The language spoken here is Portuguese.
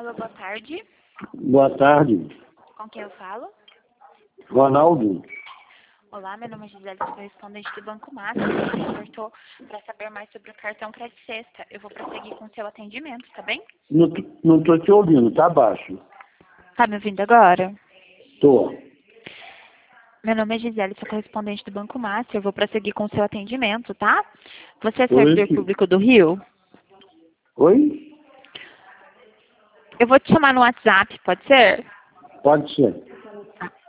Alô, boa tarde. Boa tarde, Com quem eu falo? Ronaldo. Olá, meu nome é Gisele, sou correspondente do Banco Master. Você reportou para saber mais sobre o cartão Crédito Sexta. Eu vou prosseguir com o seu atendimento, tá bem? Não tô te ouvindo, tá baixo. Tá me ouvindo agora? Tô. Meu nome é Gisele, sou correspondente do Banco Master. Eu vou prosseguir com o seu atendimento, tá? Você é Oi, servidor público do Rio? Oi? Eu vou te chamar no WhatsApp, pode ser? Pode ser.